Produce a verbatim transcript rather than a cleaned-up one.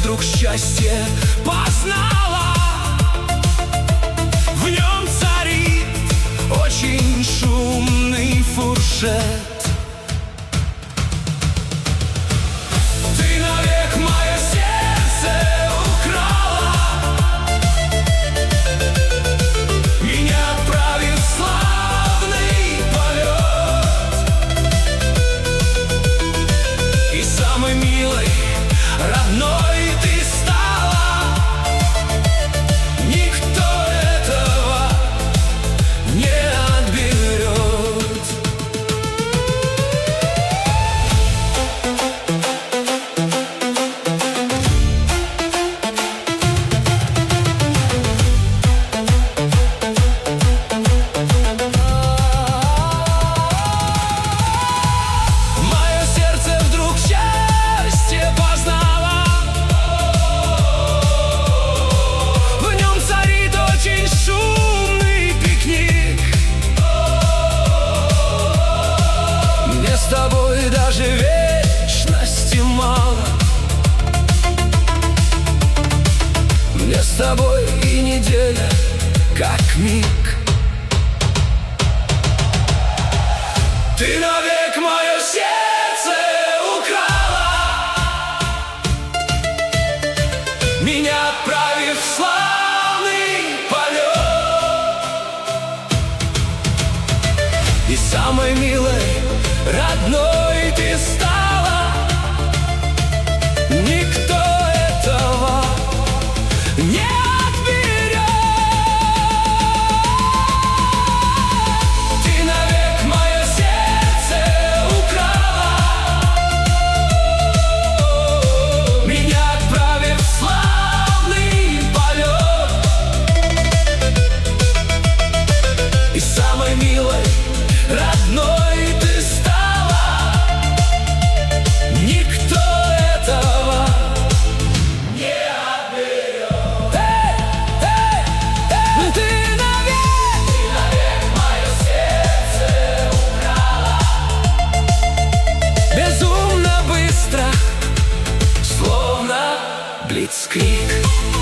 вдруг счастье познала. В нем царит очень шумный фуршет. Ты навек мое сердце украла, меня отправив в славный полет. И самой милой, родной ты стала, никто этого не отберет. Мое сердце вдруг счастье познало, в нем царит очень шумный пикник. Мне с тобой даже вечности мало, мне с тобой и неделя как миг. Ты навек мое сердце украла, меня отправив в славный полет. И самой милой, родной ты стала, никто этого не отберет. Ты навек мое сердце украла, меня отправив в славный полет. И самой милой, родной ты стала, никто этого не отберет. Эй, эй, эй, ты навек, ты навек мое сердце украла, безумно быстро, словно блицкриг.